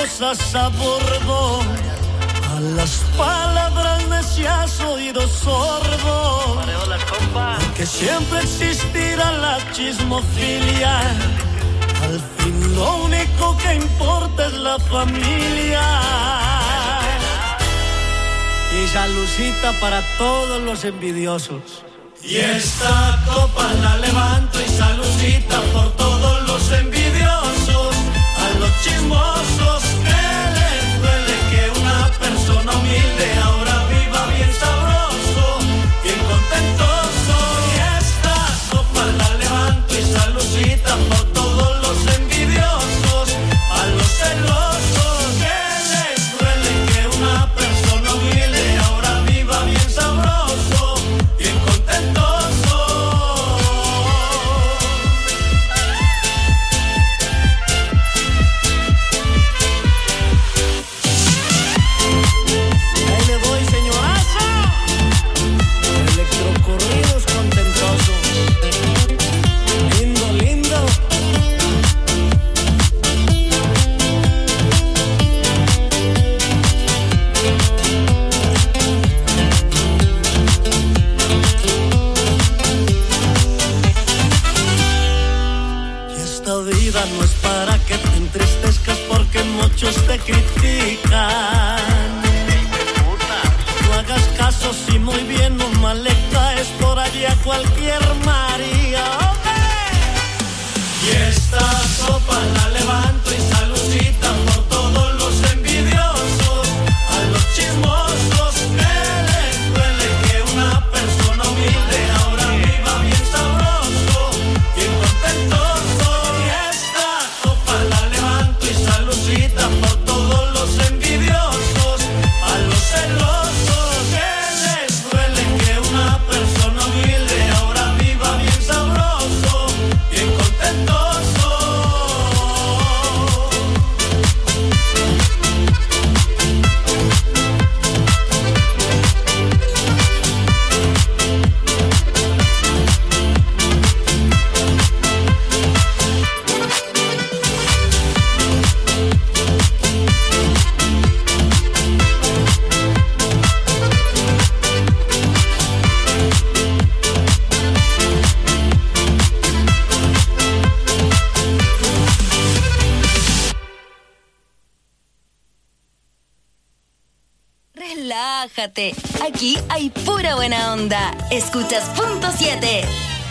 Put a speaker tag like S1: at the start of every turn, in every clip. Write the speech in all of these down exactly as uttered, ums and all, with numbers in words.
S1: cosas a Borbón. A las palabras necias oído sordo, que siempre existirá la chismofilia. Al fin lo único que importa es la familia. Y salucita para todos los envidiosos. Y esta copa la levanto y salucita por todos los envidiosos, a los chismosos que les duele que una persona humilde ahora viva bien sabroso, bien contentoso. Y esta copa la levanto y salucita por todos los envidiosos, a los celosos que les duele que una persona humilde ahora viva bien sabroso, bien contentoso. Ahí le doy, señorazo. Electrocorridos contentosos. Lindo, lindo. Y esta vida no es para que te entristezcas porque muchos te critican. No hagas caso si muy bien o mal le caes por allí a cualquier María. Y esta sopa la levanto y salucita por todos los envidiosos, a los chismosos que les duele que una persona humilde ahora viva bien sabroso, bien contentoso. Y esta sopa la levanto y salucita por todos los envidiosos, a los celosos que les duele que una persona humilde ahora viva bien sabroso, bien contentoso.
S2: Relájate, aquí hay pura buena onda. Escuchas Punto siete.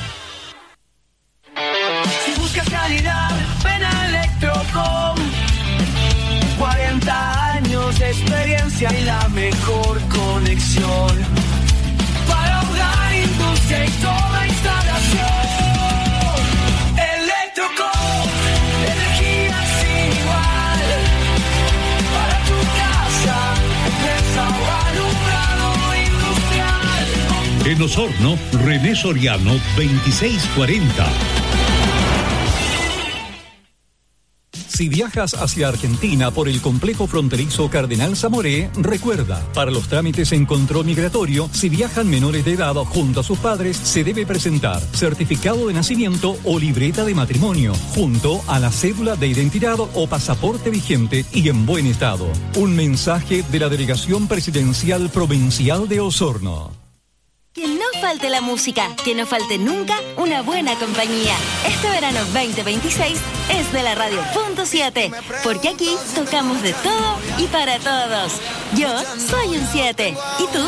S3: Si buscas calidad, ven a Electrocom. cuarenta años de experiencia y la mejor conexión para hogar, industria y toda instalación. Electrocom, energía sin igual para tu casa, empresa o alumbrado industrial.
S4: En Osorno, René Soriano, veintiséis cuarenta.
S5: Si viajas hacia Argentina por el complejo fronterizo Cardenal Zamoré, recuerda, para los trámites en control migratorio, si viajan menores de edad junto a sus padres, se debe presentar certificado de nacimiento o libreta de matrimonio, junto a la cédula de identidad o pasaporte vigente y en buen estado. Un mensaje de la Delegación Presidencial Provincial de Osorno.
S2: Que no falte la música, que no falte nunca una buena compañía. Este verano veinte veintiséis es de la radio Punto siete, porque aquí tocamos de todo y para todos. Yo soy un siete. ¿Y tú?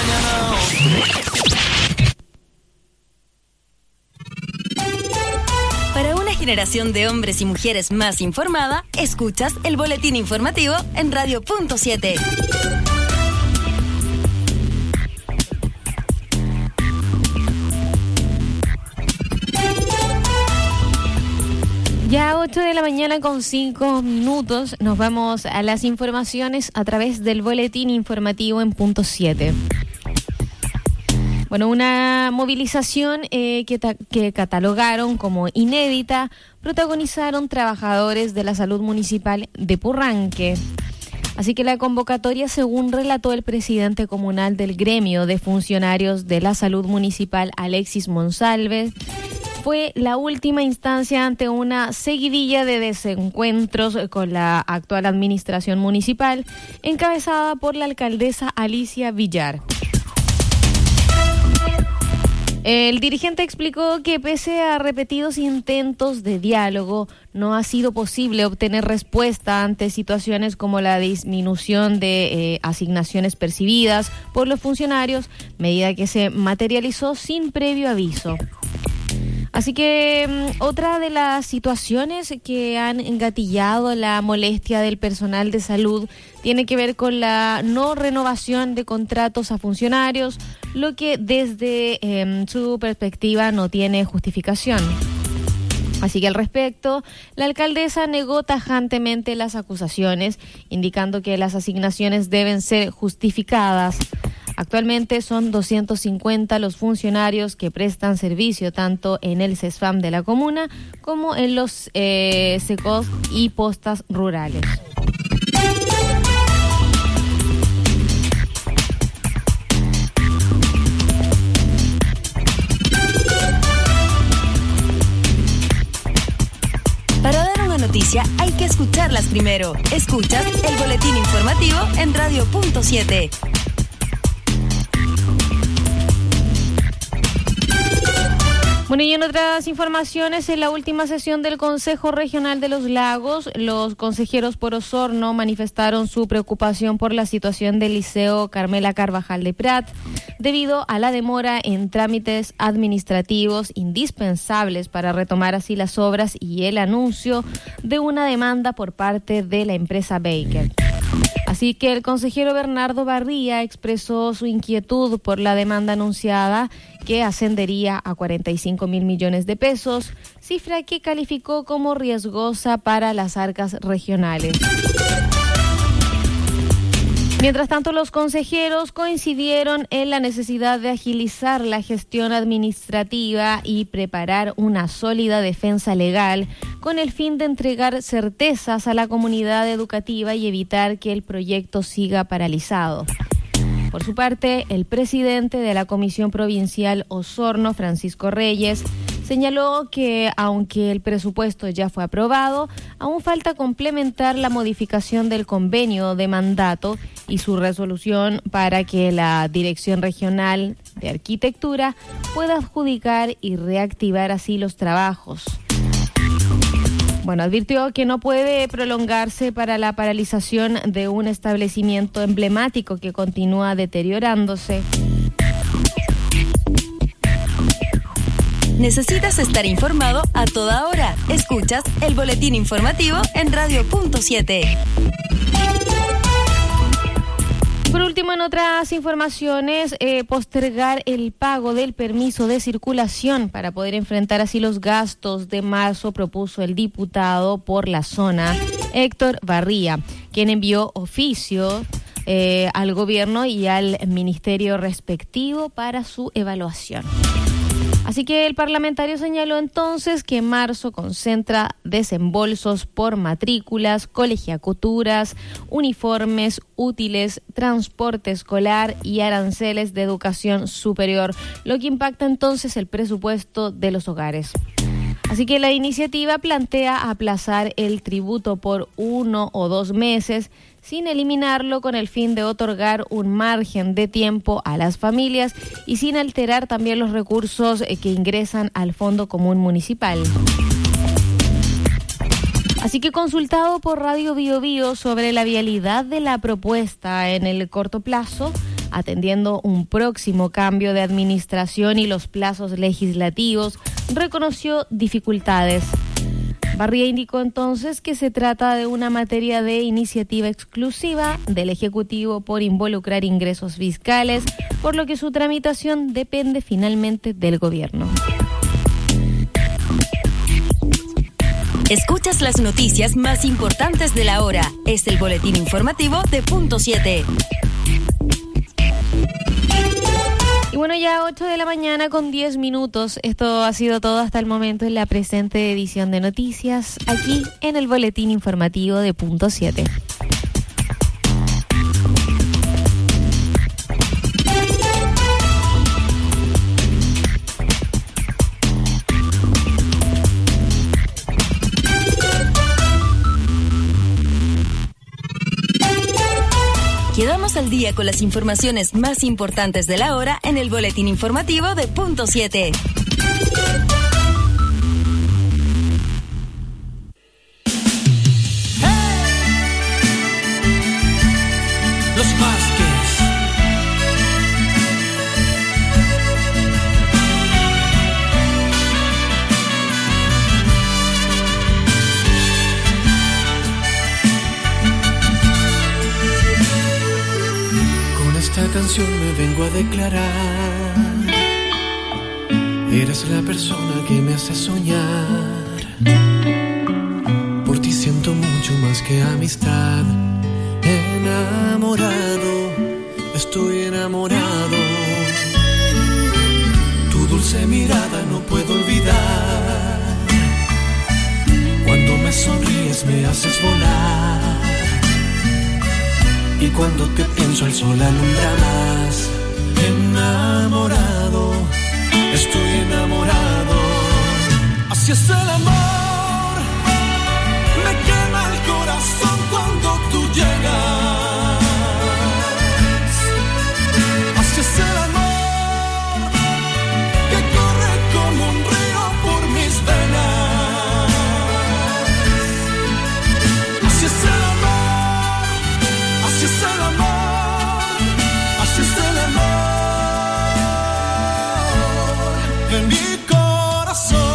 S2: Para una generación de hombres y mujeres más informada, escuchas el boletín informativo en radio Punto siete.
S6: Ya ocho de la mañana con cinco minutos, nos vamos a las informaciones a través del boletín informativo en Punto siete. Bueno, una movilización eh, que, ta- que catalogaron como inédita, protagonizaron trabajadores de la salud municipal de Purranque. Así que la convocatoria, según relató el presidente comunal del gremio de funcionarios de la salud municipal, Alexis Monsalve, fue la última instancia ante una seguidilla de desencuentros con la actual administración municipal, encabezada por la alcaldesa Alicia Villar. El dirigente explicó que pese a repetidos intentos de diálogo, no ha sido posible obtener respuesta ante situaciones como la disminución de eh, asignaciones percibidas por los funcionarios, medida que se materializó sin previo aviso. Así que um, otra de las situaciones que han engatillado la molestia del personal de salud tiene que ver con la no renovación de contratos a funcionarios, lo que desde um, su perspectiva no tiene justificación. Así que al respecto, la alcaldesa negó tajantemente las acusaciones, indicando que las asignaciones deben ser justificadas. Actualmente son doscientos cincuenta los funcionarios que prestan servicio tanto en el CESFAM de la comuna como en los eh, SECOS y postas rurales.
S2: Para dar una noticia hay que escucharlas primero. Escuchas el boletín informativo en Radio Punto siete.
S6: Bueno, y en otras informaciones, en la última sesión del Consejo Regional de los Lagos, los consejeros por Osorno manifestaron su preocupación por la situación del Liceo Carmela Carvajal de Prat, debido a la demora en trámites administrativos indispensables para retomar así las obras y el anuncio de una demanda por parte de la empresa Baker. Así que el consejero Bernardo Barría expresó su inquietud por la demanda anunciada, que ascendería a cuarenta y cinco mil millones de pesos, cifra que calificó como riesgosa para las arcas regionales. Mientras tanto, los consejeros coincidieron en la necesidad de agilizar la gestión administrativa y preparar una sólida defensa legal con el fin de entregar certezas a la comunidad educativa y evitar que el proyecto siga paralizado. Por su parte, el presidente de la Comisión Provincial Osorno, Francisco Reyes, señaló que aunque el presupuesto ya fue aprobado, aún falta complementar la modificación del convenio de mandato y su resolución para que la Dirección Regional de Arquitectura pueda adjudicar y reactivar así los trabajos. Bueno, advirtió que no puede prolongarse para la paralización de un establecimiento emblemático que continúa deteriorándose.
S2: ¿Necesitas estar informado a toda hora? Escuchas el boletín informativo en Radio Punto siete.
S6: Por último, en otras informaciones, eh, postergar el pago del permiso de circulación para poder enfrentar así los gastos de marzo propuso el diputado por la zona, Héctor Barría, quien envió oficio eh, al gobierno y al ministerio respectivo para su evaluación. Así que el parlamentario señaló entonces que marzo concentra desembolsos por matrículas, colegiaturas, uniformes, útiles, transporte escolar y aranceles de educación superior, lo que impacta entonces el presupuesto de los hogares. Así que la iniciativa plantea aplazar el tributo por uno o dos meses, sin eliminarlo con el fin de otorgar un margen de tiempo a las familias y sin alterar también los recursos que ingresan al Fondo Común Municipal. Así que consultado por Radio Bio Bio sobre la vialidad de la propuesta en el corto plazo, atendiendo un próximo cambio de administración y los plazos legislativos, reconoció dificultades. Barría indicó entonces que se trata de una materia de iniciativa exclusiva del Ejecutivo por involucrar ingresos fiscales, por lo que su tramitación depende finalmente del Gobierno.
S2: Escuchas las noticias más importantes de la hora. Es el boletín informativo de Punto siete.
S6: Y bueno, ya ocho de la mañana con diez minutos. Esto ha sido todo hasta el momento en la presente edición de noticias, aquí en el boletín informativo de Punto siete.
S2: quedamos al día con las informaciones más importantes de la hora en el boletín informativo de Punto siete.
S3: Los Vázquez. Con esta canción me vengo a declarar. Eres la persona que me hace soñar. Por ti siento mucho más que amistad. Enamorado, estoy enamorado. Tu dulce mirada no puedo olvidar. Cuando me sonríes me haces volar. Y cuando te pienso el sol alumbra más. Enamorado, estoy enamorado. Así es el amor. Me quema el corazón cuando tú llegas. Así es el amor que corre como un río por mis venas. Así es el amor, así es el amor, así es el amor en mi corazón.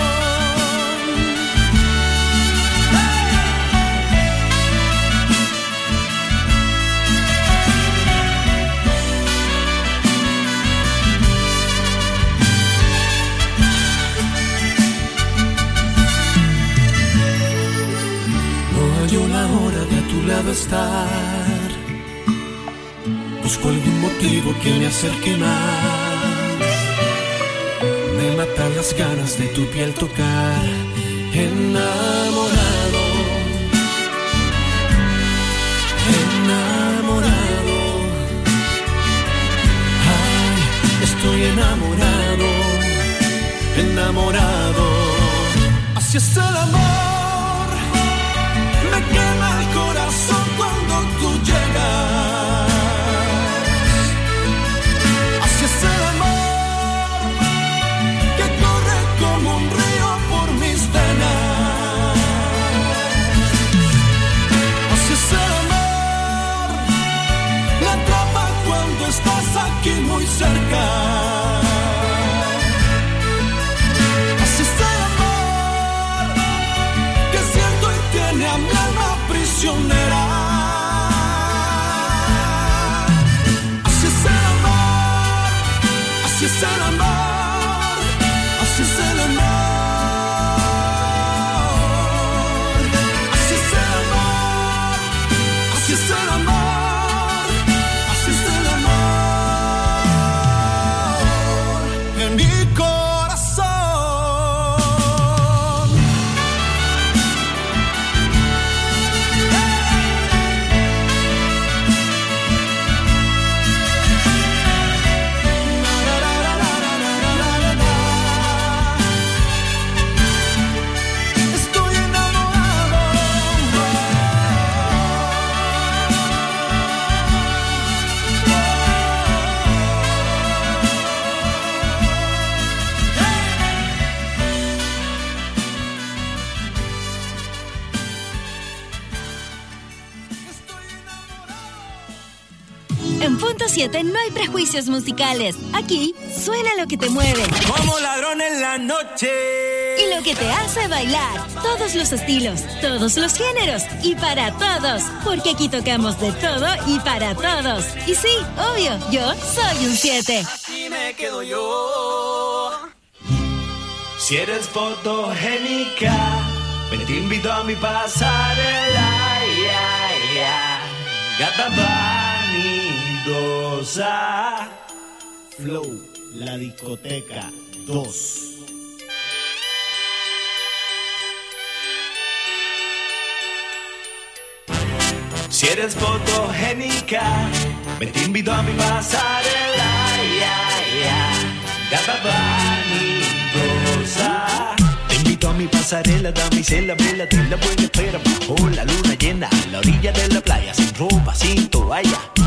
S3: La hora de a tu lado estar. Busco algún motivo que me acerque más. Me matan las ganas de tu piel tocar. Enamorado, enamorado. Ay, estoy enamorado, enamorado. Así es el amor. Me quema el corazón cuando tú llegas. Así es el amor que corre como un río por mis venas. Así es el amor, me atrapa cuando estás aquí muy cerca. Así es el amor que siento y tiene a mi alma prisionera. Así es el amor, así es el amor, así es el amor. Así es el amor, así es el amor, así es el amor en mi corazón.
S2: En Punto siete no hay prejuicios musicales. Aquí suena lo que te mueve.
S3: Como ladrón en la noche.
S2: Y lo que te hace bailar. Todos los estilos, todos los géneros y para todos. Porque aquí tocamos de todo y para todos. Y sí, obvio, yo soy un siete.
S3: Así me quedo yo. Si eres fotogénica, ven, te invito a mi pasarela. Ya, ya. Gata vanidosa.
S1: Flow, la discoteca dos.
S3: Si eres fotogénica, ven, te invito a mi pasarela. Ya, ya. Gata vanidosa. Te invito a mi pasarela, damisela, vela, te la buena espera bajo la luna llena, a la orilla de la playa, sin ropa, sin toalla.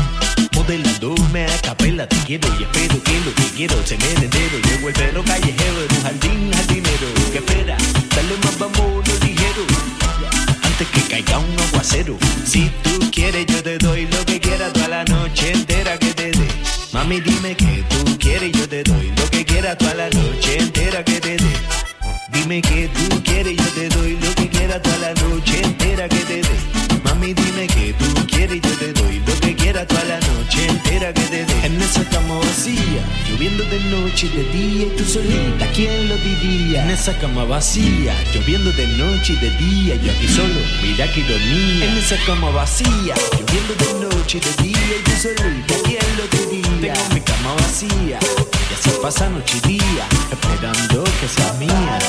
S1: dime a capela, te quiero y espero que lo que quiero se me entero. Llevo el perro callejero en un jardín jardinero. ¿Qué espera? Dale más, vámonos ligero. Antes que caiga un aguacero. Si tú quieres yo te doy lo que quieras toda la noche entera que te dé. Mami dime que tú quieres yo te doy lo que quieras toda la noche entera que te dé. Dime que tú quieres yo te doy lo que quieras toda la noche entera que te dé. Mami dime que tú quieres yo te doy lo que quieras toda la noche entera que te dé. En esa cama vacía, lloviendo de noche y de día y tú solita, ¿quién lo diría? En esa cama vacía, lloviendo de noche y de día, yo aquí solo, mira que ironía. En esa cama vacía, lloviendo de noche y de día y tú solita, ¿quién lo diría? Tengo mi cama vacía y así pasa noche y día, esperando que sea mía.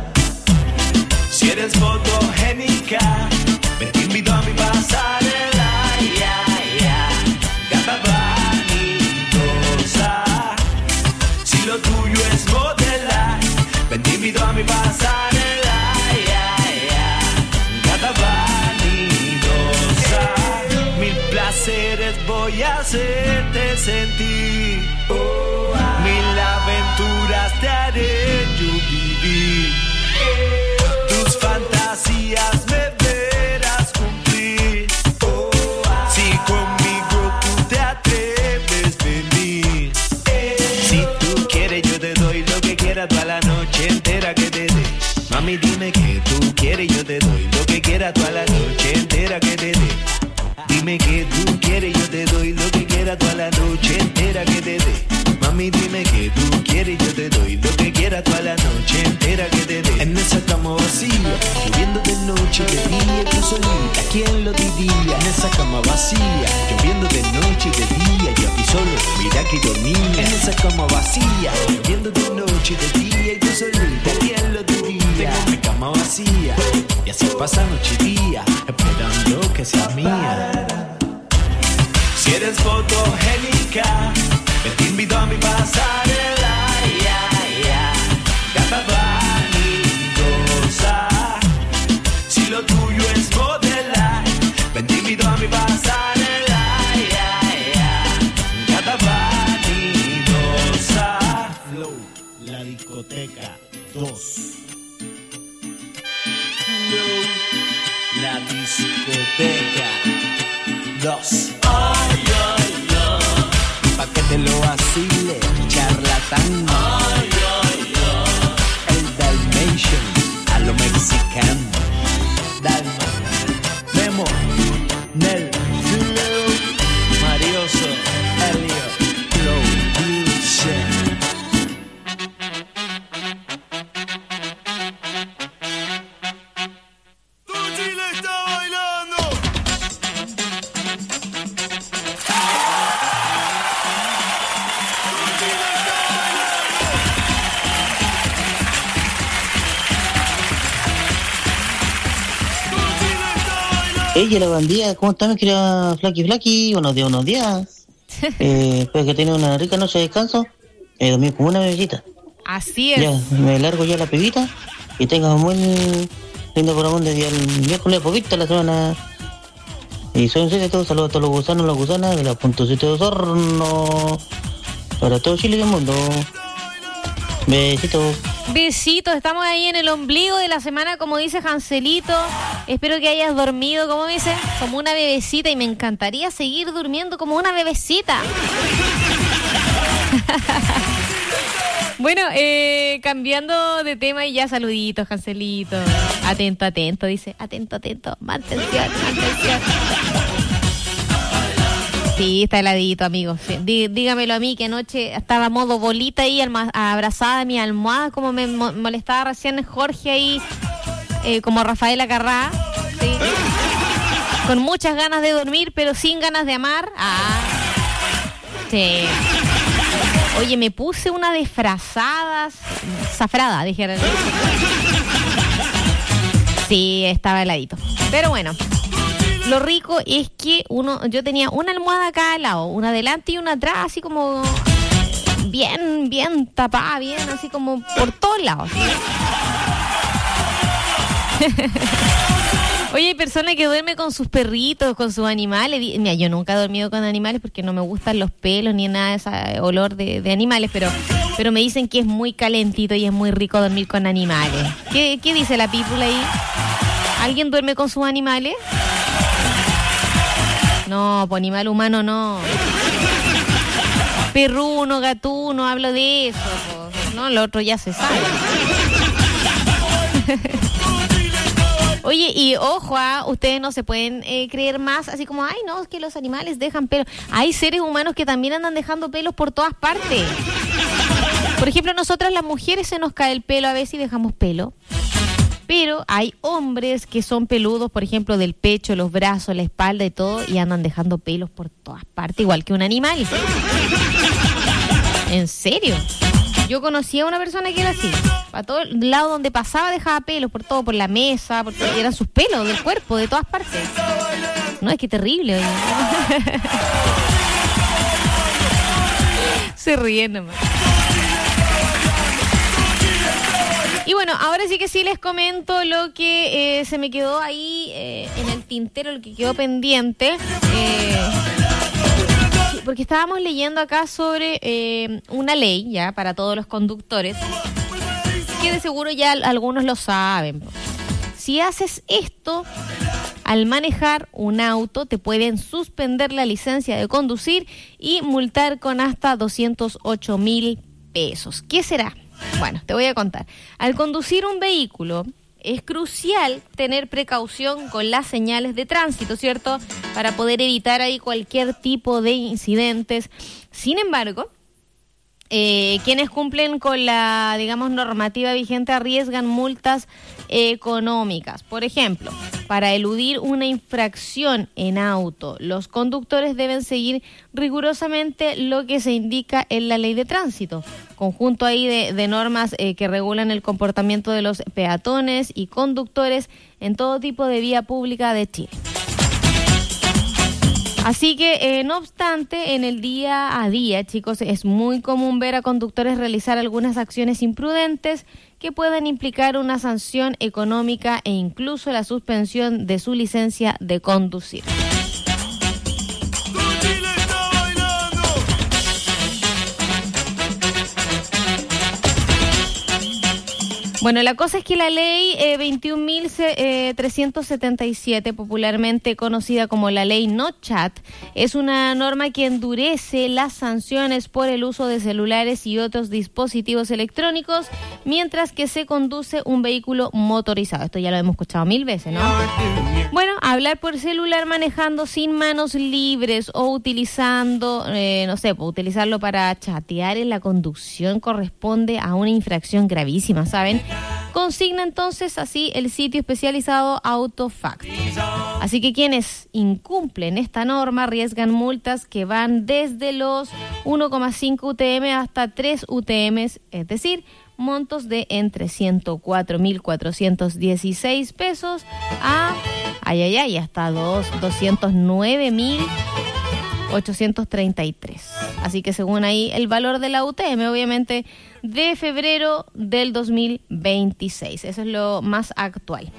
S1: Si eres fotogénica, me te invito a mi pasarela, yeah, yeah. Gata vanidosa. Si lo tuyo es modelar, me te invito a mi pasarela, yeah, yeah. Gata vanidosa. Mil placeres voy a hacerte sentir, oh, ah. Mil aventuras te haré yo vivir. Tus fantasías me verás cumplir, oh, ah. Si conmigo tú te atreves venir, eh. Si tú quieres yo te doy lo que quieras toda la noche entera que te dé. Mami dime que tú quieres yo te doy lo que quieras toda la noche entera que te dé. Dime que tú quieres yo te doy lo que quieras toda la noche entera que te dé. Mami dime que tú quieres yo te doy lo que quieras toda la noche entera que te dé. En esa cama vacía, lloviendo de noche y de día, tú solita, ¿quién lo diría? En esa cama vacía, lloviendo de noche y de día, yo aquí solo, mira que ironía. En esa cama vacía, lloviendo de noche y de día, y tú solita, ¿quién lo diría? Tengo mi cama vacía y así pasa noche y día, esperando que sea mía. Si eres fotogénica, me te invito a mi pasarela, yeah, yeah. Gata vanidosa. Si lo tuyo es modelar, me te invito a mi pasarela, yeah, yeah. Gata vanidosa. Flow, la discoteca dos. Flow, la discoteca dos. Ay, ay, ay. Pa' que te lo vacile, charlatán. Ay, ay, ay. El Dalmatian, a lo mexicano. Dalma, Memo, Nel, Flow, Marioso, Elio, Flow, Lucian. ¡Todo Chile está bailando!
S7: Ella, la bandida, ¿cómo está mi querida Flaky Flaky? Buenos días, buenos días. Eh, espero que tenga una rica noche de descanso. Eh, dormir como una bebecita.
S6: Así es.
S7: Ya, me largo ya la pibita y tenga un buen lindo programa de día el miércoles poquito la semana. Y soy un serio de todo, saludos a todos los gusanos, las gusanas de la punto siete de Osorno. Para todo Chile y el mundo. Besitos.
S6: Besitos, estamos ahí en el ombligo de la semana, como dice Hanselito. Espero que hayas dormido, como dice, como una bebecita, y me encantaría seguir durmiendo como una bebecita. Bueno, eh, cambiando de tema y ya saluditos, Hanselito. Atento, atento, dice. Atento, atento. Mantención, mantención. Sí, está heladito, amigo. Sí. Dí, dígamelo a mí, que anoche estaba a modo bolita ahí, alma, abrazada a mi almohada, como me mo- molestaba recién Jorge ahí, eh, como Rafaela Carrá. Sí. Con muchas ganas de dormir, pero sin ganas de amar. Ah, sí. Oye, me puse una disfrazada, zafrada, dijeron. Sí, estaba heladito. Pero bueno. Lo rico es que uno, yo tenía una almohada acá al lado, una adelante y una atrás, así como bien, bien tapada, bien, así como por todos lados. Oye, hay personas que duermen con sus perritos, con sus animales. Mira, yo nunca he dormido con animales porque no me gustan los pelos ni nada de ese olor de, de animales, pero, pero me dicen que es muy calentito y es muy rico dormir con animales. ¿Qué, qué dice la people ahí? ¿Alguien duerme con sus animales? No, pues animal humano no. Perruno, gatuno, hablo de eso. Pues, no, lo otro ya se sabe. Oye, y ojo, ¿ah? Ustedes no se pueden eh, creer más, así como, ay, no, es que los animales dejan pelo. Hay seres humanos que también andan dejando pelos por todas partes. Por ejemplo, nosotras las mujeres se nos cae el pelo a veces y dejamos pelo. Pero hay hombres que son peludos, por ejemplo, del pecho, los brazos, la espalda y todo, y andan dejando pelos por todas partes, igual que un animal. ¿En serio? Yo conocí a una persona que era así. Para todo el lado donde pasaba dejaba pelos, por todo, por la mesa, por todo, eran sus pelos del cuerpo, de todas partes. No, es que terrible. Oye. Se ríen nomás. Y bueno, ahora sí que sí les comento lo que eh, se me quedó ahí eh, en el tintero, lo que quedó pendiente. Eh, porque estábamos leyendo acá sobre eh, una ley ya para todos los conductores, que de seguro ya algunos lo saben. Si haces esto al manejar un auto, te pueden suspender la licencia de conducir y multar con hasta doscientos ocho mil pesos. ¿Qué será? Bueno, te voy a contar. Al conducir un vehículo, es crucial tener precaución con las señales de tránsito, ¿cierto? Para poder evitar ahí cualquier tipo de incidentes. Sin embargo, eh, quienes cumplen con la, digamos, normativa vigente arriesgan multas eh, económicas. Por ejemplo, para eludir una infracción en auto, los conductores deben seguir rigurosamente lo que se indica en la ley de tránsito. Conjunto ahí de, de normas eh, que regulan el comportamiento de los peatones y conductores en todo tipo de vía pública de Chile. Así que, eh, no obstante, en el día a día, chicos, es muy común ver a conductores realizar algunas acciones imprudentes que puedan implicar una sanción económica e incluso la suspensión de su licencia de conducir. Bueno, la cosa es que la ley eh, veintiún mil trescientos setenta y siete, popularmente conocida como la ley No Chat, es una norma que endurece las sanciones por el uso de celulares y otros dispositivos electrónicos mientras que se conduce un vehículo motorizado. Esto ya lo hemos escuchado mil veces, ¿no? Bueno, hablar por celular manejando sin manos libres o utilizando, eh, no sé, pues, utilizarlo para chatear en la conducción corresponde a una infracción gravísima, ¿saben? Consigna entonces así el sitio especializado AutoFact. Así que quienes incumplen esta norma arriesgan multas que van desde los uno coma cinco U T M hasta tres U T M, es decir, montos de entre ciento cuatro mil cuatrocientos dieciséis pesos a, ay, ay, ay, hasta doscientos nueve mil ochocientos treinta y tres. Así que según ahí el valor de la U T M, obviamente, de febrero del dos mil veintiséis. Eso es lo más actual.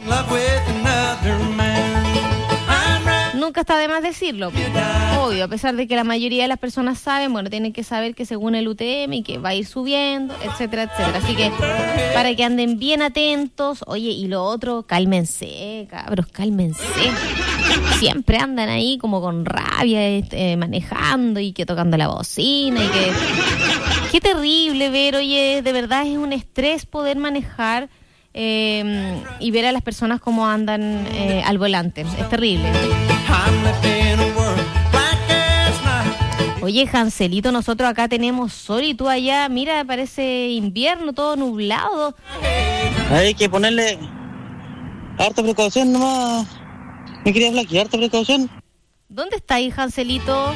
S6: Nunca está de más decirlo, obvio, a pesar de que la mayoría de las personas saben, bueno, tienen que saber que según el U T M y que va a ir subiendo, etcétera, etcétera. Así que para que anden bien atentos, oye, y lo otro, cálmense, cabros, cálmense. Siempre andan ahí como con rabia, este, manejando y que tocando la bocina y que... Qué terrible ver, oye, de verdad es un estrés poder manejar eh, y ver a las personas cómo andan eh, al volante. Es terrible. Oye, Janselito, nosotros acá tenemos sol y tú allá, mira, parece invierno, todo nublado.
S7: Hay que ponerle harta precaución nomás. Me quería hablar aquí, harta precaución.
S6: ¿Dónde está ahí, Janselito?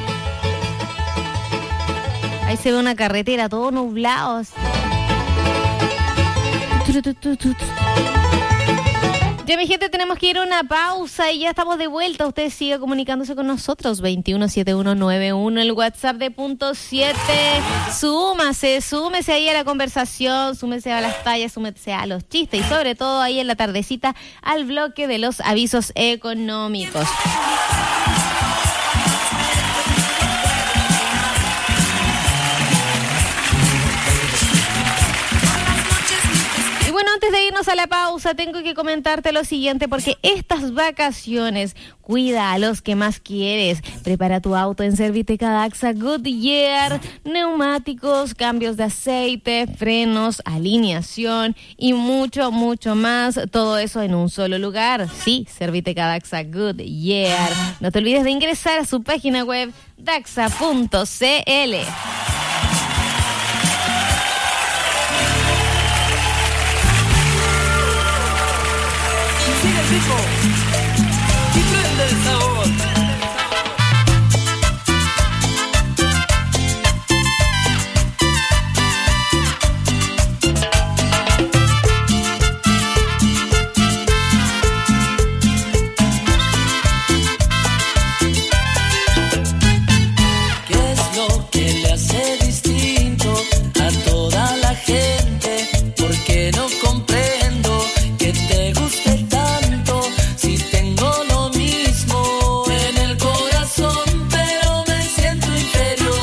S6: Ahí se ve una carretera, todo nublado. Ya, mi gente, tenemos que ir a una pausa y ya estamos de vuelta. Usted sigue comunicándose con nosotros. veintiuno setenta y uno noventa y uno, el WhatsApp de Punto siete. Súmase, súmese ahí a la conversación, súmese a las tallas, súmese a los chistes y sobre todo ahí en la tardecita al bloque de los avisos económicos. Bueno, antes de irnos a la pausa, tengo que comentarte lo siguiente, porque estas vacaciones, cuida a los que más quieres. Prepara tu auto en Serviteca Daxa Goodyear, neumáticos, cambios de aceite, frenos, alineación y mucho, mucho más. Todo eso en un solo lugar. Sí, Serviteca Daxa Goodyear. No te olvides de ingresar a su página web daxa punto c l.
S3: Rico y prende el sabor.
S1: ¿Qué es lo que le hace distinto a toda la gente? Porque no comprendo que te guste tanto. Si tengo lo mismo en el corazón, pero me siento inferior.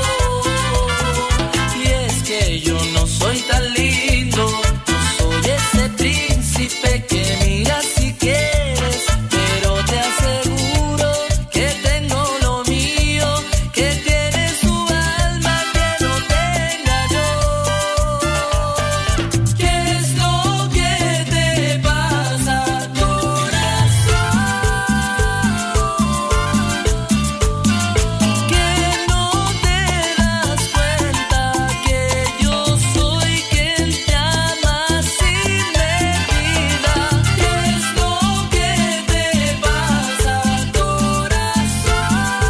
S1: Y es que yo no soy tan lindo, no soy ese príncipe que miras si quieres, pero te aseguro que tengo lo mío, que tienes tu alma que no tenga yo. ¿Qué es lo que te pasa, corazón? Que no te das cuenta que yo soy quien te ama sin medida. ¿Qué es lo que te pasa, corazón?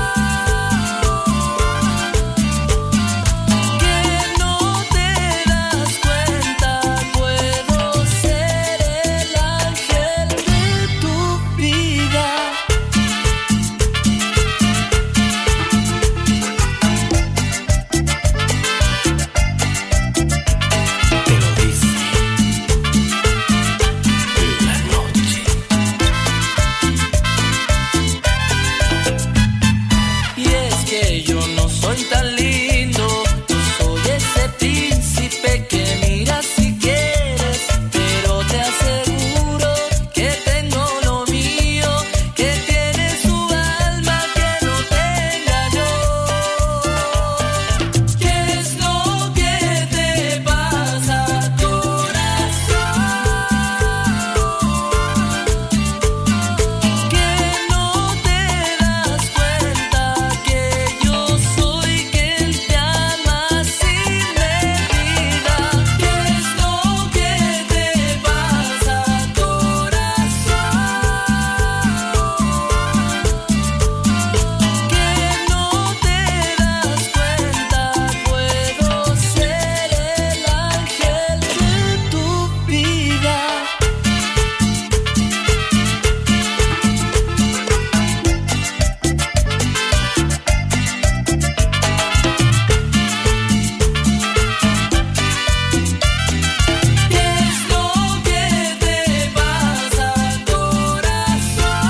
S1: Que no te das cuenta, puedo ser el ángel de tu vida.
S3: Te lo dice la noche.
S1: Y es que yo no soy tan lindo, no soy ese príncipe que miras si quieres, pero te aseguro que tengo lo mío, que tienes tu alma que no tenga yo. ¿Qué es lo que te pasa, corazón? Que no te das cuenta que yo soy quien te ama sin medida. ¿Qué es lo que te pasa, corazón? Que no te das cuenta, puedo ser el ángel de tu vida. ¿Qué es lo que te pasa, corazón?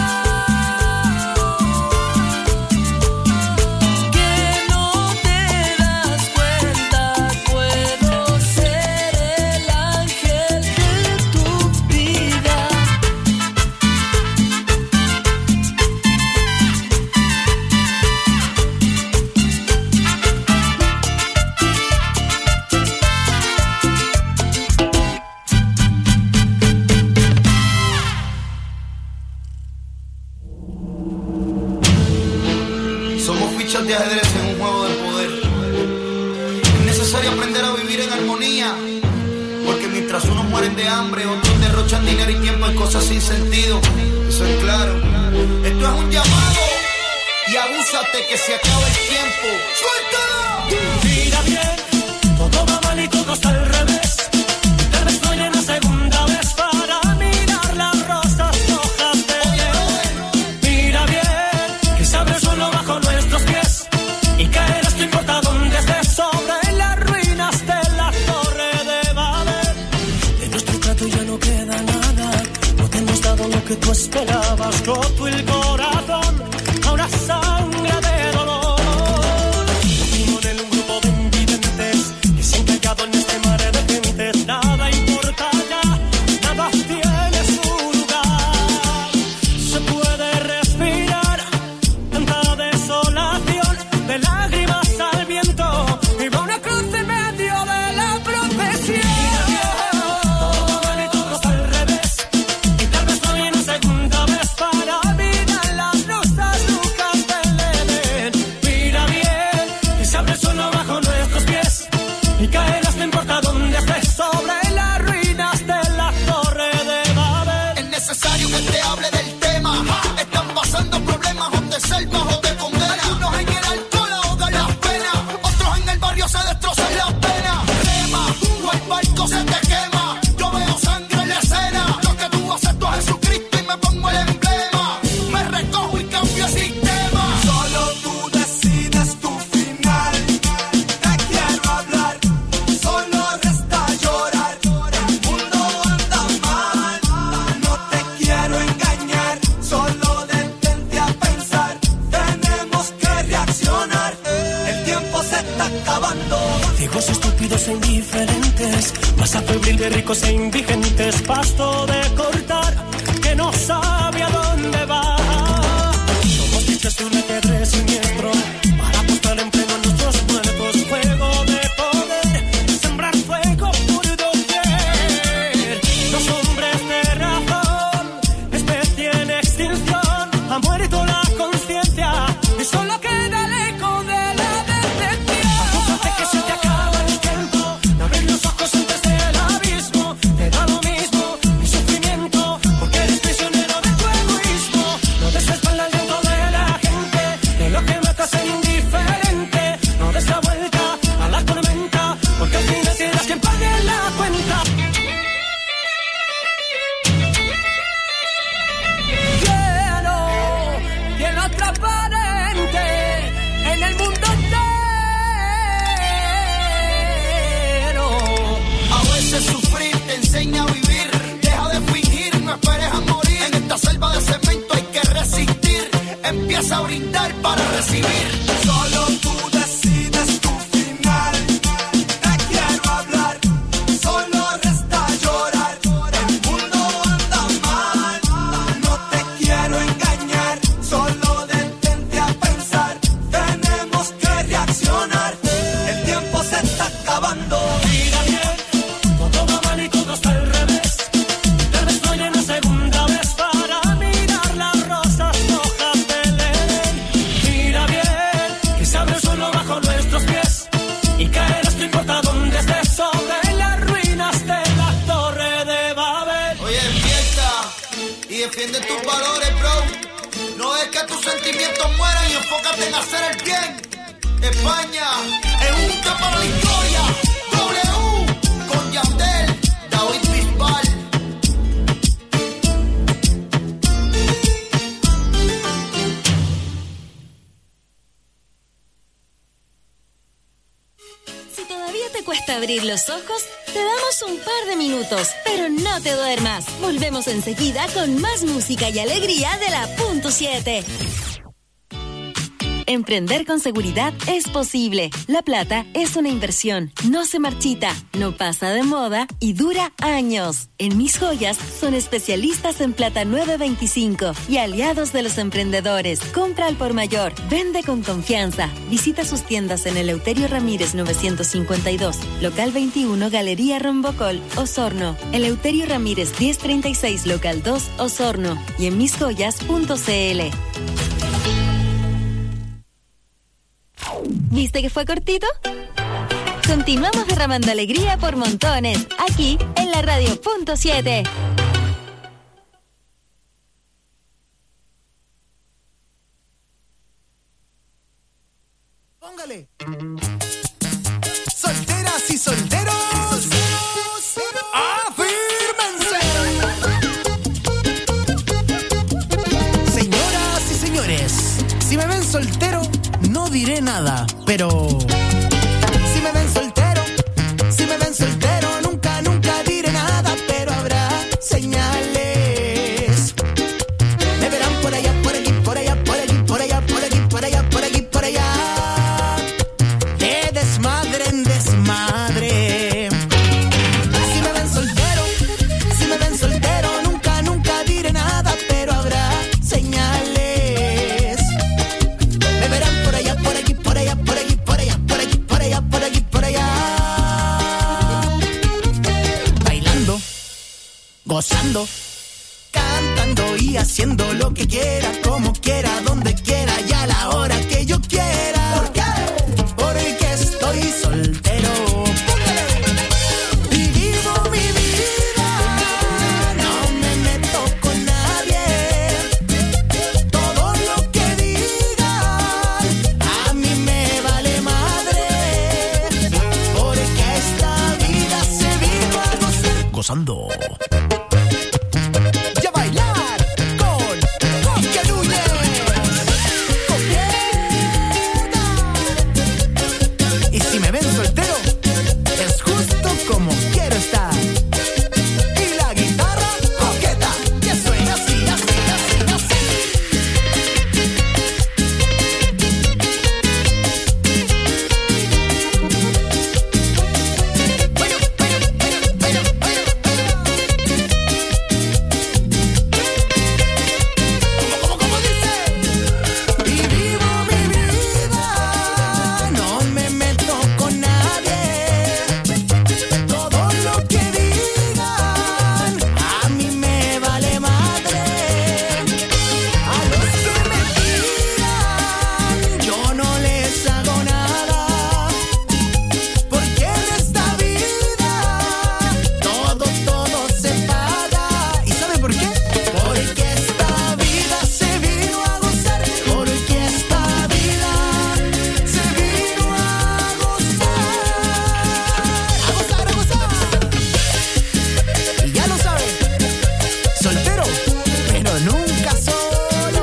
S1: Que no te das cuenta, puedo ser el ángel de tu vida.
S8: Somos fichas de ajedrez en un juego de poder. Es necesario aprender a vivir en armonía, porque mientras unos mueren de hambre, otros derrochan dinero y tiempo en cosas sin sentido. Eso es claro. Esto es un llamado y abúsate que se acaba el tiempo. ¡Suéltalo!
S3: Mira bien, todo va mal y todo está al revés. Tal vez no iré una segunda vez para mirar la rosca.
S1: esperabas, roto el corazón a una sangre de dolor. Vivo en un grupo de invidentes que se han callado en este mar de gentes. Nada importa ya, nada tiene su lugar. Se puede respirar tanta desolación, de lágrimas al viento, y va una cruz en medio de la procesión. Masa febril de ricos e indigentes, pasto de cortar que no sabe a dónde va. Somos fichas de un ajedrez siniestro para apostar en pleno a nuestros muertos. Juego de poder, sembrar fuego por doquier. Los hombres de razón, especie en extinción, ha muerto la conciencia y solo queda el eco de la decepción. Acúsate que se te acaba el tiempo de abrir los ojos antes de te da lo mismo mi sufrimiento, porque eres prisionero de tu egoísmo. No des la espalda al viento de la gente, de lo que matas ser indiferente. No des la vuelta a la tormenta, porque al final serás quien pague la cuenta. Quiero, quiero transparente en el mundo entero.
S8: A veces sufrir te enseña a vivir. Deja de fingir, no esperes a morir. En esta selva de cemento hay que resistir. Empieza a brindar para recibir. Solo tú decides tu final. Te quiero hablar, solo resta llorar. El mundo anda mal, no te quiero engañar. Solo detente a pensar, tenemos que reaccionar. El tiempo se está acabando.
S1: Mira bien, todo va mal y todo está al revés. Tal vez no haya una segunda vez para mirar las rosas rojas del Edén. Mira bien, que se abre el suelo bajo nuestros pies y caerás, no importa dónde estés, sobre las ruinas de la Torre de Babel.
S8: Oye, despierta y defiende tus valores, bro. No es que tus sentimientos mueran y enfócate en hacer el bien. España es un para la historia. W con Yandel, David Bisbal.
S2: Si todavía te cuesta abrir los ojos, te damos un par de minutos, pero no te duermas. Volvemos enseguida con más música y alegría de la punto siete. Emprender con seguridad es posible. La plata es una inversión, no se marchita, no pasa de moda y dura años. En Mis Joyas son especialistas en plata nueve veinticinco y aliados de los emprendedores. Compra al por mayor, vende con confianza. Visita sus tiendas en Eleuterio Ramírez novecientos cincuenta y dos, local veintiuno, Galería Rombocol, Osorno. Eleuterio Ramírez diez treinta y seis, local dos, Osorno. Y en mis joyas punto c l. ¿Viste que fue cortito? Continuamos derramando alegría por montones, aquí en la radio punto siete.
S9: Póngale. Solteras y solteros, afírmense. Señoras y señores, si me ven soltero, no diré nada, pero si me ven soltero, si me ven soltero, nunca, nunca diré nada, pero habrá señales gozando. ¡Ya bailar con Oscar Núñez! ¡Coqueta! Y si me ven soltero, es justo como quiero estar. Y la guitarra coqueta, que suena así, así, así, así. Bueno, bueno, bueno, bueno, bueno, bueno. ¿Cómo, cómo, cómo dice? Y vivo mi vida, no me meto con nadie. Todo lo que digan, a mí me vale madre. A los que me tiran, yo no les hago nada. Porque en esta vida, todo, todo se paga. ¿Y sabe por qué? Porque esta vida se vino a gozar. Porque esta vida se vino a gozar. A gozar, a gozar. Y ya lo sabe, soltero, pero nunca solo.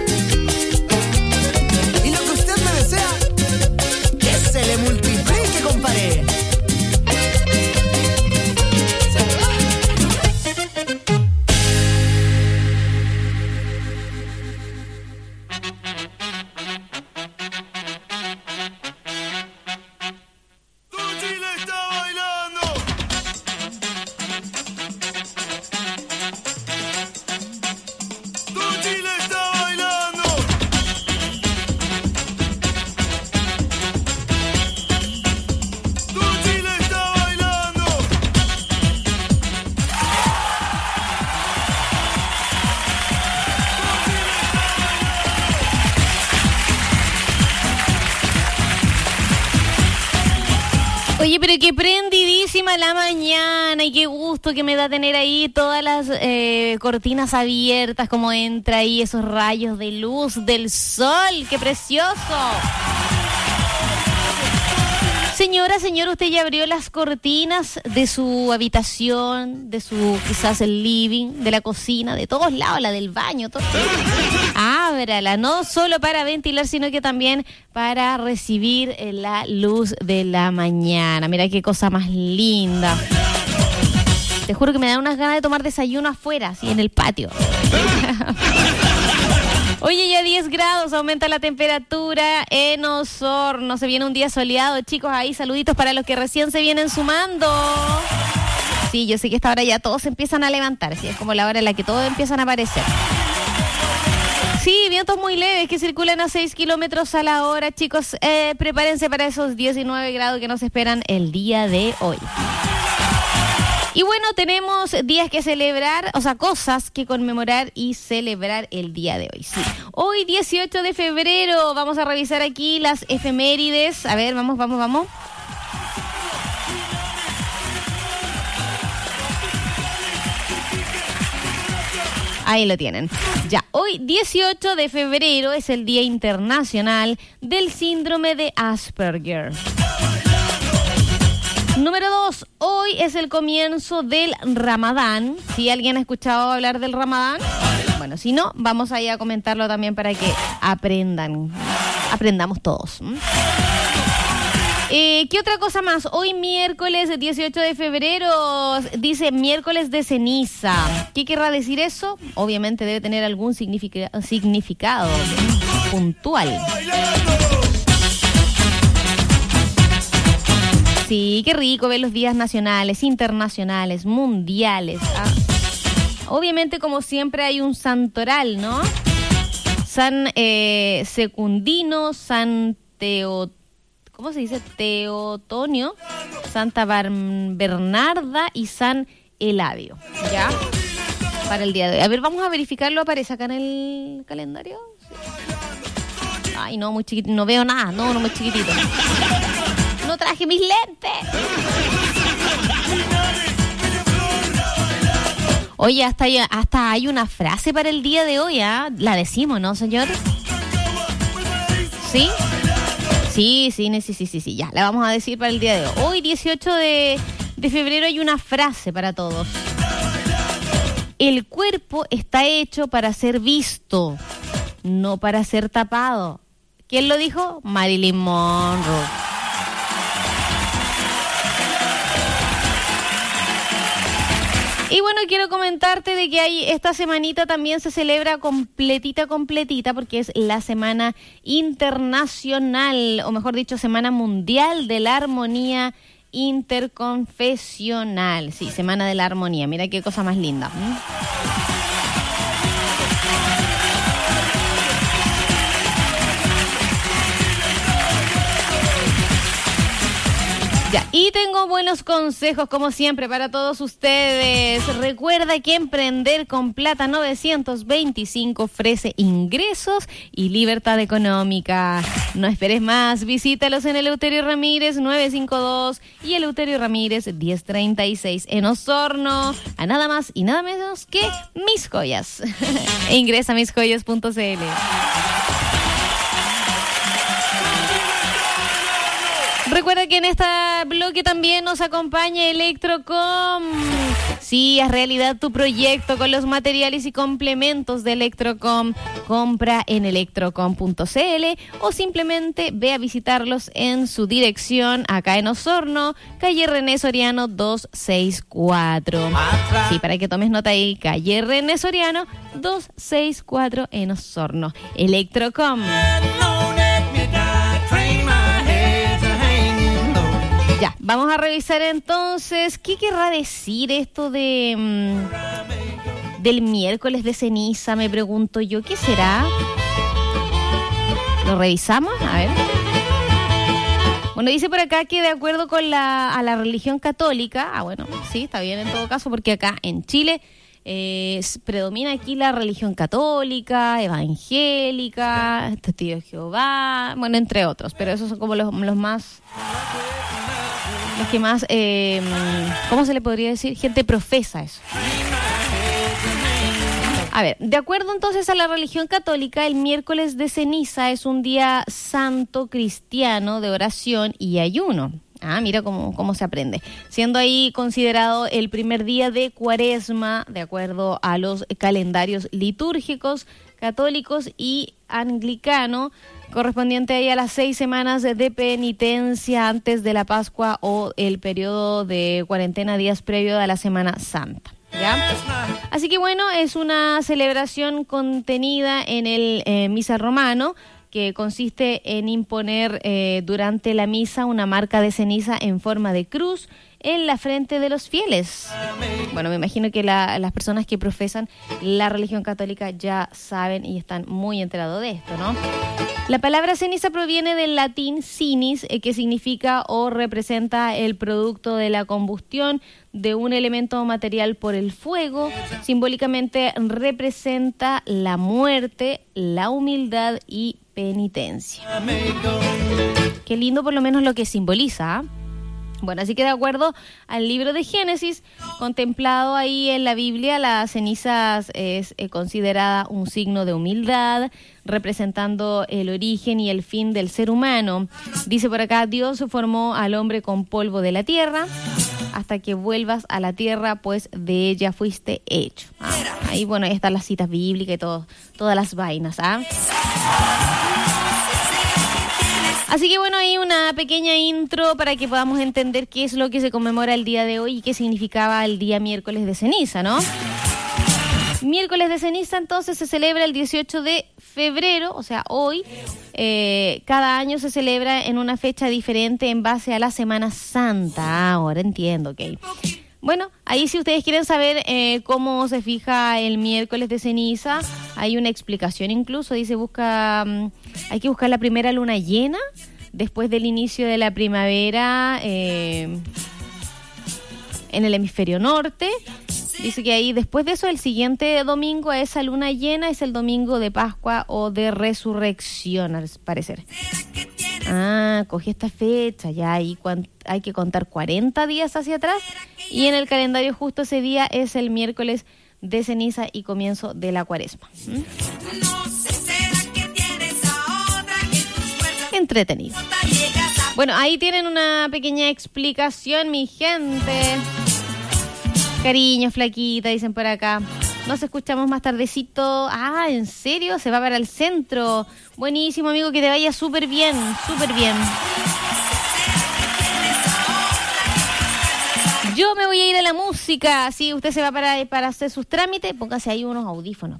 S9: Y lo que usted me desea, que se le multiplique, compadre.
S8: ¡Tu Chile está bailando! ¡Tu Chile está bailando! ¡Tu Chile está bailando!
S6: Oye, pero qué prendidísima la mañana y qué gusto que me da tener ahí todas las eh, cortinas abiertas, como entra ahí esos rayos de luz del sol. ¡Qué precioso! Señora, señor, usted ya abrió las cortinas de su habitación, de su, quizás el living, de la cocina, de todos lados, la del baño, todo. Ábrala, no solo para ventilar, sino que también para recibir eh, la luz de la mañana. Mira qué cosa más linda. Te juro que me dan unas ganas de tomar desayuno afuera, así en el patio. Oye, ya diez grados, aumenta la temperatura en Osorno. Se viene un día soleado, chicos. Ahí saluditos para los que recién se vienen sumando. Sí, yo sé que esta hora ya todos se empiezan a levantar. Sí, es como la hora en la que todos empiezan a aparecer. Sí, vientos muy leves que circulan a seis kilómetros a la hora, chicos. Eh, prepárense para esos diecinueve grados que nos esperan el día de hoy. Y bueno, tenemos días que celebrar, o sea, cosas que conmemorar y celebrar el día de hoy. Sí. Hoy, dieciocho de febrero, vamos a revisar aquí las efemérides. A ver, vamos, vamos, vamos. Ahí lo tienen. Ya, hoy dieciocho de febrero es el Día Internacional del Síndrome de Asperger. Número dos, hoy es el comienzo del Ramadán. ¿Sí? ¿Alguien ha escuchado hablar del Ramadán? Bueno, si no, vamos ahí a comentarlo también para que aprendan, aprendamos todos. ¿Mm? Eh, ¿Qué otra cosa más? Hoy miércoles dieciocho de febrero dice miércoles de ceniza. ¿Qué querrá decir eso? Obviamente debe tener algún significa- significado puntual. Sí, qué rico ver los días nacionales, internacionales, mundiales. ¿Ah? Obviamente, como siempre, hay un santoral, ¿no? San eh, Secundino, San Teo, ¿cómo se dice? Teotonio, Santa Bar- Bernarda y San Eladio, ¿ya? Para el día de hoy. A ver, vamos a verificarlo. ¿Aparece acá en el calendario? Sí. Ay, no, muy chiquitito. No veo nada. No, no, muy chiquitito. No traje mis lentes. Oye, hasta hay, hasta hay una frase para el día de hoy, ¿ah? ¿eh? La decimos, ¿no, señor? ¿Sí? Sí, sí, sí, sí, sí, sí, ya. La vamos a decir para el día de hoy. Hoy, dieciocho de de febrero hay una frase para todos. El cuerpo está hecho para ser visto, no para ser tapado. ¿Quién lo dijo? Marilyn Monroe. Y bueno, quiero comentarte de que hay esta semanita también se celebra completita, completita, porque es la Semana Internacional, o mejor dicho, Semana Mundial de la Armonía Interconfesional. Sí, Semana de la Armonía. Mira qué cosa más linda. ¿Mm? Ya, y tengo buenos consejos, como siempre, para todos ustedes. Recuerda que Emprender con Plata novecientos veinticinco ofrece ingresos y libertad económica. No esperes más, visítalos en Eleuterio Ramírez novecientos cincuenta y dos y Eleuterio Ramírez mil treinta y seis en Osorno, a nada más y nada menos que Mis Joyas. E ingresa a mis joyas punto c l. Recuerda que en este bloque también nos acompaña Electrocom. Sí, haz realidad tu proyecto con los materiales y complementos de Electrocom. Compra en electrocom punto c l o simplemente ve a visitarlos en su dirección acá en Osorno, calle René Soriano doscientos sesenta y cuatro. Sí, para que tomes nota ahí, calle René Soriano doscientos sesenta y cuatro en Osorno. Electrocom. Ya, vamos a revisar entonces qué querrá decir esto de mmm, del miércoles de ceniza, me pregunto yo. ¿Qué será? ¿Lo revisamos? A ver. Bueno, dice por acá que de acuerdo con la, a la religión católica, ah bueno, sí, está bien en todo caso, porque acá en Chile eh, predomina aquí la religión católica, evangélica, Testigo de Jehová, bueno, entre otros, pero esos son como los, los más... Los que más, eh, ¿cómo se le podría decir? Gente profesa eso. A ver, de acuerdo entonces a la religión católica, el miércoles de ceniza es un día santo cristiano de oración y ayuno. Ah, mira cómo, cómo se aprende. Siendo ahí considerado el primer día de Cuaresma, de acuerdo a los calendarios litúrgicos católicos y anglicano, correspondiente ahí a las seis semanas de penitencia antes de la Pascua o el periodo de cuarentena días previo a la Semana Santa. ¿Ya? Así que bueno, es una celebración contenida en el eh, misa romano, que consiste en imponer eh, durante la misa una marca de ceniza en forma de cruz en la frente de los fieles. Bueno, me imagino que la, las personas que profesan la religión católica ya saben y están muy enterados de esto, ¿no? La palabra ceniza proviene del latín cinis, eh, que significa o representa el producto de la combustión de un elemento material por el fuego. Simbólicamente representa la muerte, la humildad y penitencia. Qué lindo por lo menos lo que simboliza, ¿eh? Bueno, así que de acuerdo al libro de Génesis, contemplado ahí en la Biblia, la ceniza es eh, considerada un signo de humildad, representando el origen y el fin del ser humano. Dice por acá, Dios formó al hombre con polvo de la tierra, hasta que vuelvas a la tierra, pues de ella fuiste hecho. Ah, ahí, bueno, ahí están las citas bíblicas y todo, todas las vainas, ¿ah? Así que bueno, hay una pequeña intro para que podamos entender qué es lo que se conmemora el día de hoy y qué significaba el día miércoles de ceniza, ¿no? Miércoles de ceniza entonces se celebra el dieciocho de febrero, o sea, hoy. Eh, cada año se celebra en una fecha diferente en base a la Semana Santa. Ah, ahora entiendo, ok. Bueno, ahí si ustedes quieren saber eh, cómo se fija el miércoles de ceniza, hay una explicación incluso, dice busca, um, hay que buscar la primera luna llena después del inicio de la primavera eh, en el hemisferio norte. Dice que ahí después de eso, el siguiente domingo a esa luna llena es el domingo de Pascua o de Resurrección, al parecer. Ah, cogí esta fecha, ya ahí hay que contar cuarenta días hacia atrás y en el calendario justo ese día es el miércoles de ceniza y comienzo de la Cuaresma. ¿Mm? Entretenido. Bueno, ahí tienen una pequeña explicación, mi gente. Cariño, flaquita, dicen por acá. Nos escuchamos más tardecito. Ah, ¿en serio? Se va para el centro. Buenísimo, amigo, que te vaya súper bien, súper bien. Yo me voy a ir a la música. Si usted se va para, para hacer sus trámites, póngase ahí unos audífonos.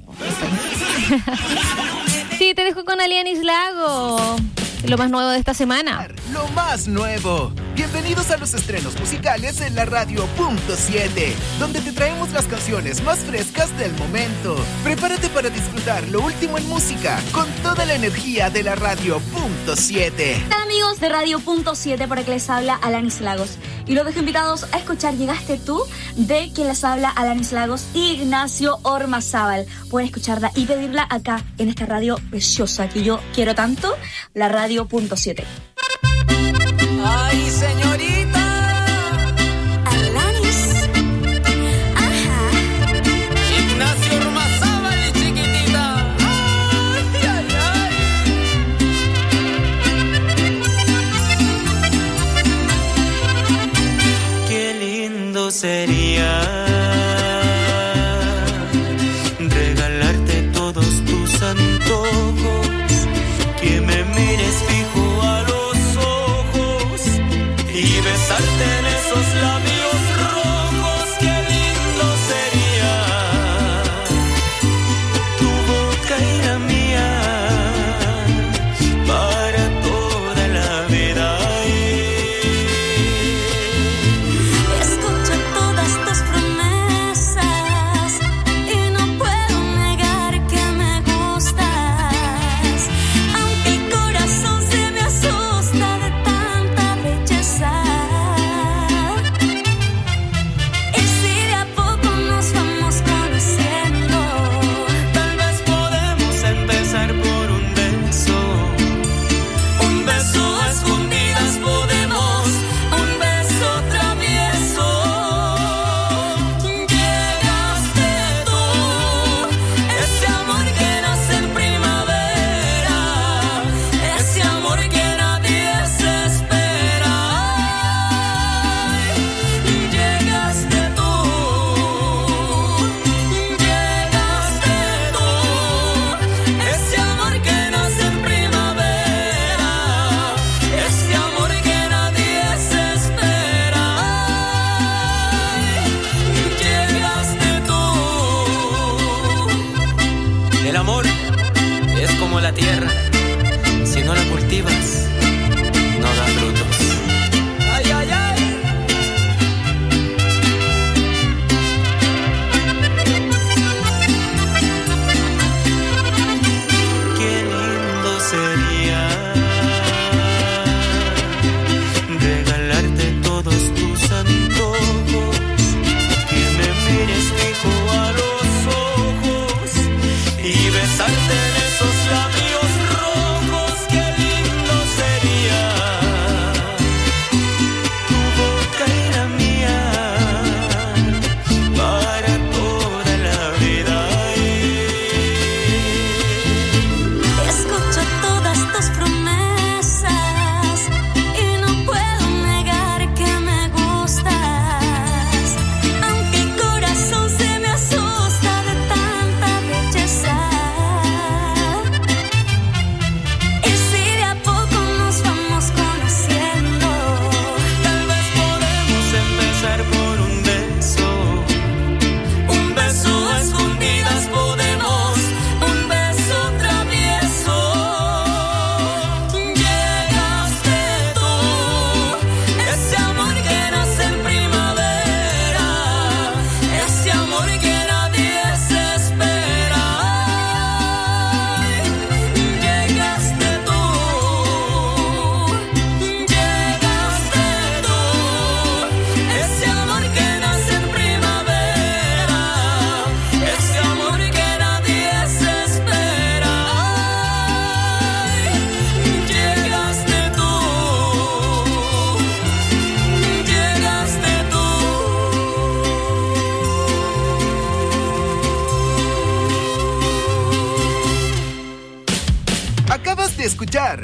S6: Sí, te dejo con Alianis Lago. Lo más nuevo de esta semana.
S10: Lo más nuevo. Bienvenidos a los estrenos musicales en la Radio Punto siete, donde te traemos las canciones más frescas del momento. Prepárate para disfrutar lo último en música con toda la energía de la Radio Punto siete.
S11: Hola amigos de Radio Punto siete, por aquí les habla Alanis Lagos. Y los dejo invitados a escuchar Llegaste Tú, de quien les habla Alanis Lagos y Ignacio Ormazábal. Pueden escucharla y pedirla acá en esta radio preciosa que yo quiero tanto, la Radio Punto siete.
S9: Ay, señorita
S11: Alanis. Ajá.
S9: Ignacio Ormazábal, chiquitita. Ay, ay, ay. Qué lindo sería regalarte todos tus antojos, que me mires fijo a los ojos y besarte en esos labios rojos. Qué lindo sería tu boca y la mía para toda la vida.
S11: Escucho todas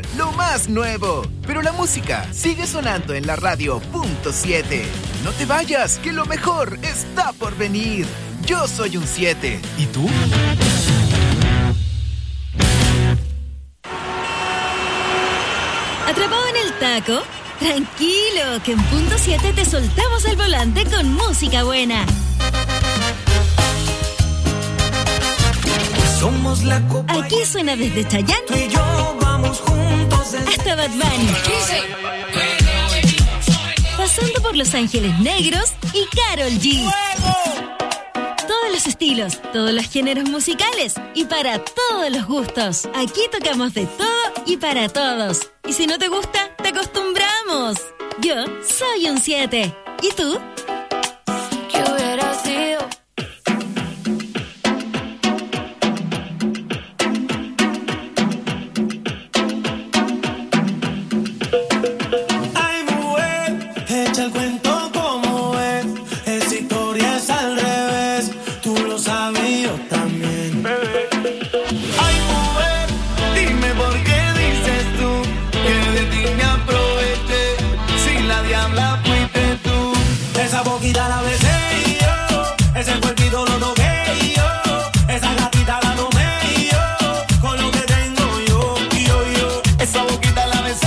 S10: lo más nuevo. Pero la música sigue sonando en la radio punto siete. No te vayas, que lo mejor está por venir. Yo soy un siete. ¿Y tú?
S2: ¿Atrapado en el taco? Tranquilo, que en punto siete te soltamos el volante con música buena.
S1: Somos la copa.
S2: Aquí suena desde Chayanne
S1: Tú y yo vamos juntos desde...
S2: hasta Bad Bunny. Pasando por Los Ángeles Negros y Karol G. Todos los estilos, todos los géneros musicales y para todos los gustos. Aquí tocamos de todo y para todos. Y si no te gusta, te acostumbramos. Yo soy un siete. ¿Y tú?
S12: ¿Qué hubiera sido?
S1: Ay, mujer, echa el cuento como es. Esa historia es al revés. Tú lo sabes, yo también. Ay, mujer, dime por qué dices tú que de ti me aproveché. Si la diabla fuiste tú. Esa boquita la besé yo, ese cuerpito lo toqué yo, esa gatita la tomé yo, con lo que tengo yo, yo, yo. Esa boquita la besé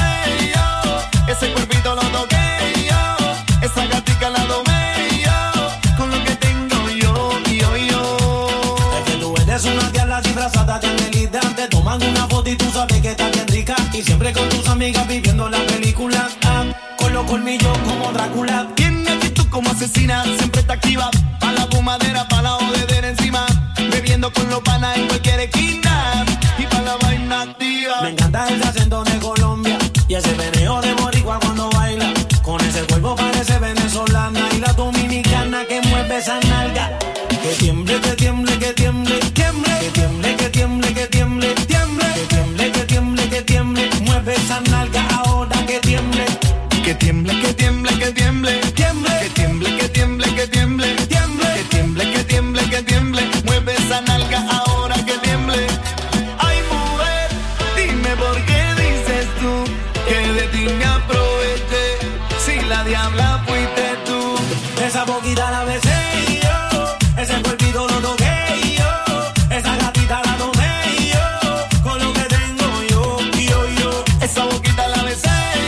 S1: yo, ese cuerpito lo toqué yo, esa gatita la tomé yo, con lo que tengo yo, yo, yo. Es que tú eres una diabla disfrazada de angelita, te toman una foto y tú sabes que está bien rica, y siempre con tus amigas viviendo la película, ah, con los colmillos como Drácula. Tiene actitud como asesina, siempre está activa, pa' la fumadera, pa' la jodedera encima, bebiendo con los panas en cualquier esquina, y pa' la vaina activa. Me encanta ese acento de Colombia, y ese meneo de boricua cuando baila, con ese cuerpo parece venezolana, y la dominicana que mueve esa nalga, que tiemble, que tiemble, que tiemble, tiemble, que tiemble, que tiemble, que tiemble, tiemble, que tiemble, que tiemble, que tiemble, mueve esa nalga ahora que tiemble, que tiemble, que tiemble, que tiemble, tiemble, que tiemble, que tiemble, que tiemble, tiemble, que tiemble, que tiemble, que tiemble, mueve esa nalga ahora que tiemble. Ay, mujer, dime por qué dices tú que de ti me aproveché, si la diabla fuiste tú. Esa boquita la besé yo, ese cuerpito lo toqué yo, esa gatita la tomé yo, con lo que tengo yo, yo, yo. Esa boquita la besé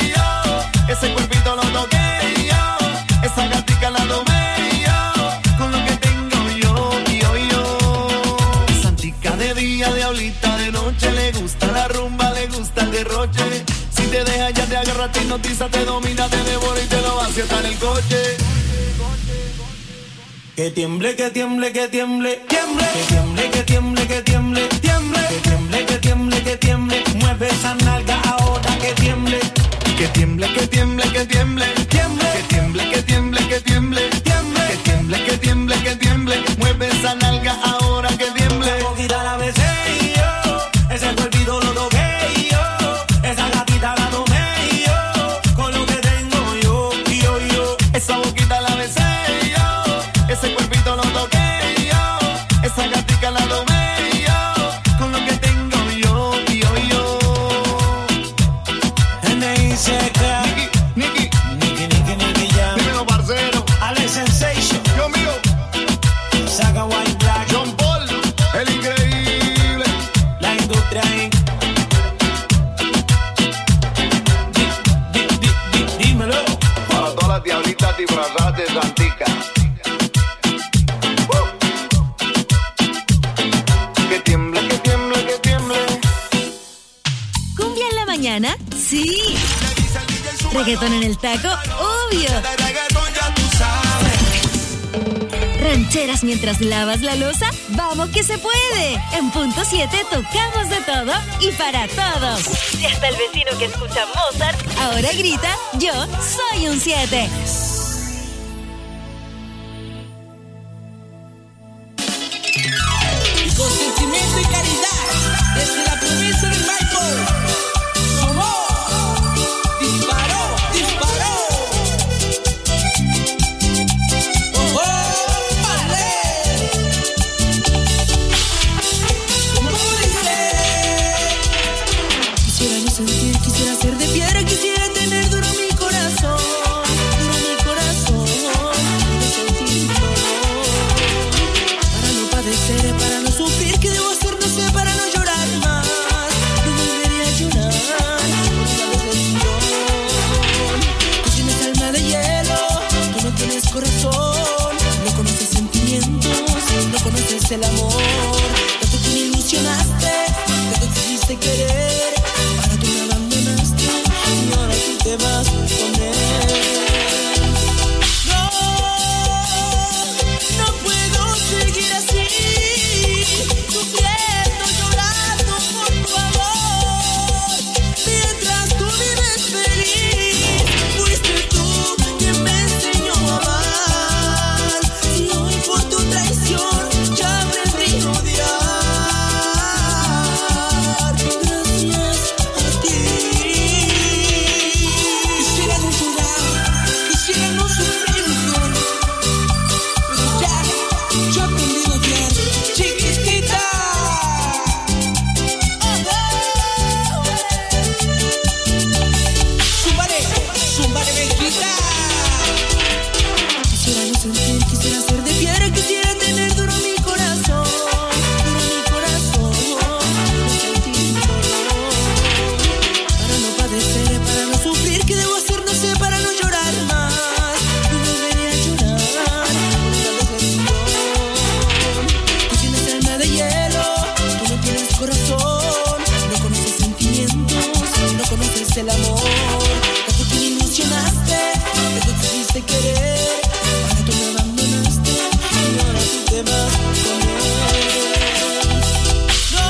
S1: yo, ese cuerpito lo toqué yo, esa gatita la tomé yo, con lo que tengo yo, yo, yo. Santica de día, diablita de noche, le gusta la rumba, le gusta el derroche. Si te deja ya te agarra, te hipnotiza, te domina, te devora y te lo vacía hasta en el coche. Que tiemble, que tiemble, que tiemble, tiemble, que tiemble, que tiemble, que tiemble, tiemble, que tiemble, que tiemble, que tiemble, mueve esa nalga ahora que tiemble, que tiemble, que tiemble, que tiemble, tiemble, que tiemble, que tiemble, que tiemble, tiemble, que tiemble, que tiemble, que tiemble, mueve esa nalga ahora que tiemble. La boquita la besé yo, ese cuerpito lo toqué yo, esa gatita la tomé yo, con lo que tengo yo, yo, yo. Esa boquita la besé yo, ese cuerpito lo toqué yo, esa gatita la tomé yo, con lo que tengo yo, yo, yo. N I C K Nicky, Nicky, Nicky, Nicky Jam. Dímelo, parcero. Alex Sensation. Yo mío. Saga White Black. John Paul, el increíble. La industria Inc. Di, di, di, di, dímelo. Para todas las diablitas disfrazadas de Santica. Que tiemble, que tiemble, que tiemble.
S2: ¿Cumbia en la mañana? Sí. ¿Reggaetón en el taco? Obvio. ¿Rancheras mientras lavas la loza? ¡Vamos que se puede! En punto siete tocamos de todo y para todos. Y hasta el vecino que escucha Mozart ahora grita, yo soy un siete.
S13: Y con sentimiento y caridad, desde la provincia del Maipo, sonó, disparó, disparó. ¡Oh, oh, vale! ¿Cómo dice? Quisiera no sentir, quisiera ser de piedra, quisiera tener duro mi corazón, duro mi corazón, de sentir dolor, para no padecer, para no sufrir, ¿qué debo hacer? No sé, para no llorar más, no volveré a llorar por una decepción. Tú tienes alma de hielo, tú no tienes corazón, no conoces sentimientos, no conoces el amor, tanto tú me ilusionaste, tanto quisiste querer, ahora tú me abandonaste y ahora tú te vas con él. No, no puedo seguir así, sufriendo, llorando por tu amor, mientras tú vives feliz. Fuiste tú quien me enseñó a amar, y hoy por tu traición ya aprendí a odiar. Gracias a ti. Quisiera no llorar, quisiera no sufrir mejor, pero ya, yo aprendí a odiar, chiquitita. Zúmbale, zúmbale, Benjita. Quisiera no sentir, quisiera ser de piedra, quisiera tener duro mi corazón, duro mi corazón, de sentir dolor, para no padecer, para no sufrir, ¿qué debo hacer? No sé, para no llorar más, no volveré a llorar por una decepción. Tú tienes alma de hielo, tú no tienes corazón, no conoces sentimientos, no conoces el amor, tanto tú me ilusionaste, tanto quisiste querer, ahora tú me abandonaste y ahora tú te vas con él. No,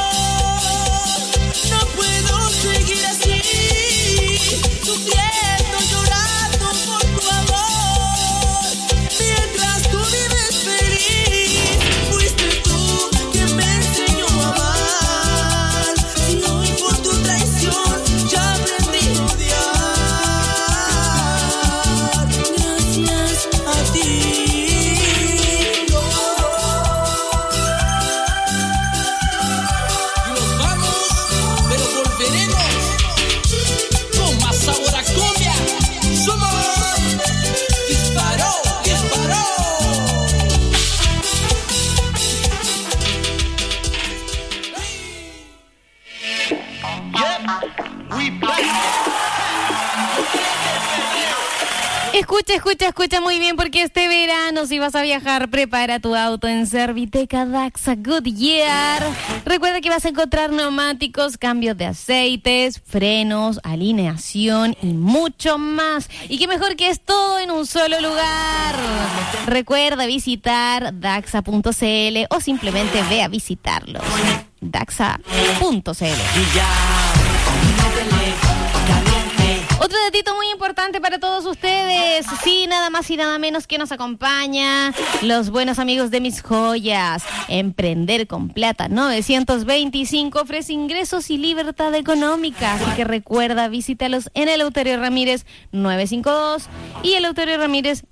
S13: no puedo seguir así, sufriendo, llorando por tu amor, mientras tú vives feliz. Fuiste tú quien me enseñó a amar, y hoy por tu traición ya aprendí a odiar. Gracias a ti. Y nos vamos, pero volveremos con más sabor a cumbia. Somos Disparó, Disparó.
S6: Escucha, escucha, escucha muy bien, porque este verano, si vas a viajar, prepara tu auto en Serviteca Daxa Goodyear. Recuerda que vas a encontrar neumáticos, cambios de aceites, frenos, alineación y mucho más. Y qué mejor que es todo en un solo lugar. Recuerda visitar daxa punto c l o simplemente ve a visitarlos. daxa punto c l. Otro datito muy importante para todos ustedes, sí, nada más y nada menos que nos acompaña los buenos amigos de Mis Joyas. Emprender con Plata novecientos veinticinco ofrece ingresos y libertad económica, así que recuerda, visítalos en el Eleuterio Ramírez novecientos cincuenta y dos y el Eleuterio Ramírez